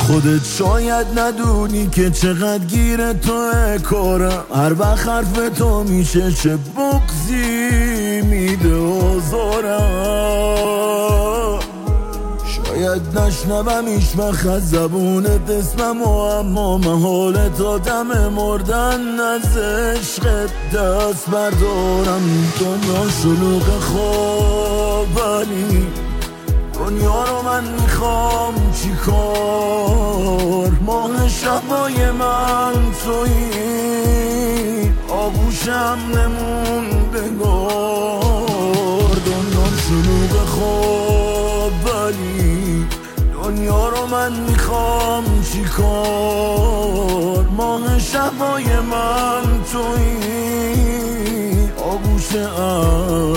خودت شاید ندونی که چقدر گیر توه کارم، هر وقت حرف تو میشه چه بغضی میده آزارم. شاید نشنوم هیچ وقت از زبونت اسممو، اما محاله تا دم مردن از عشقت دست بردارم. دنیا شلوغ خوابانی، دنیا رو من میخوام چیکار؟ ماه شبای من تویی، آغوشم نموندگار. دنیا شلوغ خواب ولی دنیا رو من میخوام چیکار؟ ماه شبای من تویی، آغوشم